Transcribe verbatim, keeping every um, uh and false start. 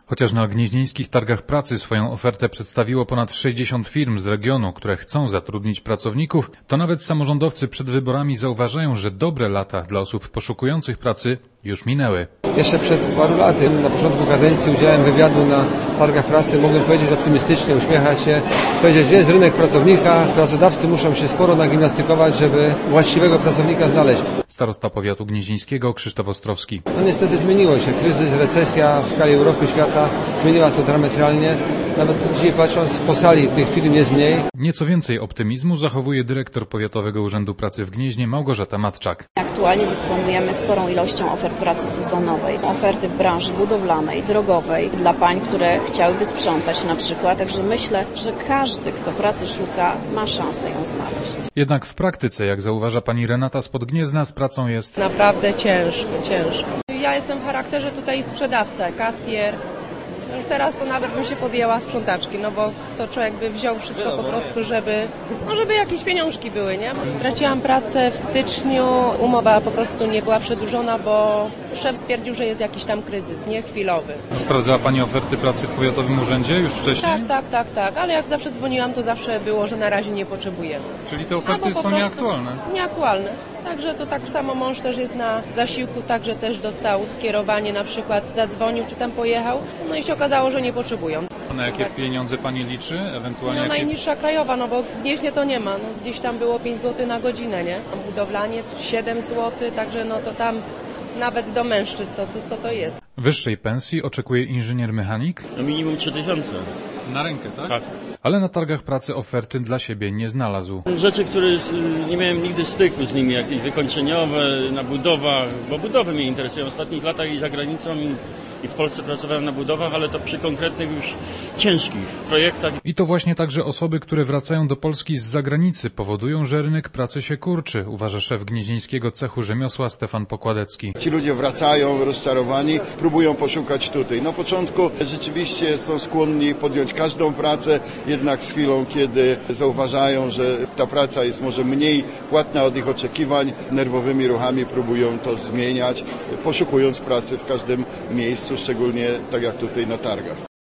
Chociaż na gnieźnieńskich targach pracy swoją ofertę przedstawiło ponad sześćdziesiąt firm z regionu, które chcą zatrudnić pracowników, to nawet samorządowcy przed wyborami zauważają, że dobre lata dla osób poszukujących pracy już minęły. Jeszcze przed paru laty, na początku kadencji, udzielałem wywiadu na targach pracy. Mogłem powiedzieć optymistycznie, uśmiechać się, powiedzieć, że jest rynek pracownika, pracodawcy muszą się sporo nagimnastykować, żeby właściwego pracownika znaleźć. Starosta powiatu gnieźnieńskiego Krzysztof Ostrowski. No niestety zmieniło się. Kryzys, recesja w skali Europy, świata zmieniła to diametralnie. Nawet dzisiaj patrząc, po sali tych firm jest mniej. Nieco więcej optymizmu zachowuje dyrektor Powiatowego Urzędu Pracy w Gnieźnie Małgorzata Matczak. Aktualnie dysponujemy sporą ilością ofert pracy sezonowej. Oferty w branży budowlanej, drogowej, dla pań, które chciałyby sprzątać na przykład. Także myślę, że każdy, kto pracy szuka, ma szansę ją znaleźć. Jednak w praktyce, jak zauważa pani Renata spod Gniezna, z pracą jest naprawdę ciężko, ciężko. Ja jestem w charakterze tutaj sprzedawca, kasjer. Już teraz to nawet bym się podjęła sprzątaczki, no bo to człowiek by wziął wszystko po prostu, żeby, no żeby jakieś pieniążki były, nie? Straciłam pracę w styczniu, umowa po prostu nie była przedłużona, bo szef stwierdził, że jest jakiś tam kryzys, nie? Chwilowy. A sprawdzała pani oferty pracy w powiatowym urzędzie już wcześniej? Tak, tak, tak, tak, ale jak zawsze dzwoniłam, to zawsze było, że na razie nie potrzebujemy. Czyli te oferty są nieaktualne? Nieaktualne. Także to tak samo mąż też jest na zasiłku, także też dostał skierowanie, na przykład zadzwonił, czy tam pojechał, no i się okazało, że nie potrzebują. A na jakie pieniądze pani liczy? Ewentualnie No jakie... najniższa krajowa, no bo w Gnieźnie to nie ma, no, gdzieś tam było pięć złotych na godzinę, nie? Budowlanie siedem złotych, także no to tam nawet do mężczyzn to co to, to jest. Wyższej pensji oczekuje inżynier mechanik? No minimum trzy tysiące. Na rękę, tak? Tak. Ale na targach pracy oferty dla siebie nie znalazł. Rzeczy, które nie miałem nigdy styku z nimi, jakieś wykończeniowe, na budowach, bo budowy mnie interesują. W ostatnich latach i za granicą i, i w Polsce pracowałem na budowach, ale to przy konkretnych już ciężkich projektach. I to właśnie także osoby, które wracają do Polski z zagranicy, powodują, że rynek pracy się kurczy, uważa szef gnieźnieńskiego cechu rzemiosła Stefan Pokładecki. Ci ludzie wracają rozczarowani, próbują poszukać tutaj. Na początku rzeczywiście są skłonni podjąć każdą pracę, jednak z chwilą, kiedy zauważają, że ta praca jest może mniej płatna od ich oczekiwań, nerwowymi ruchami próbują to zmieniać, poszukując pracy w każdym miejscu, szczególnie tak jak tutaj na targach.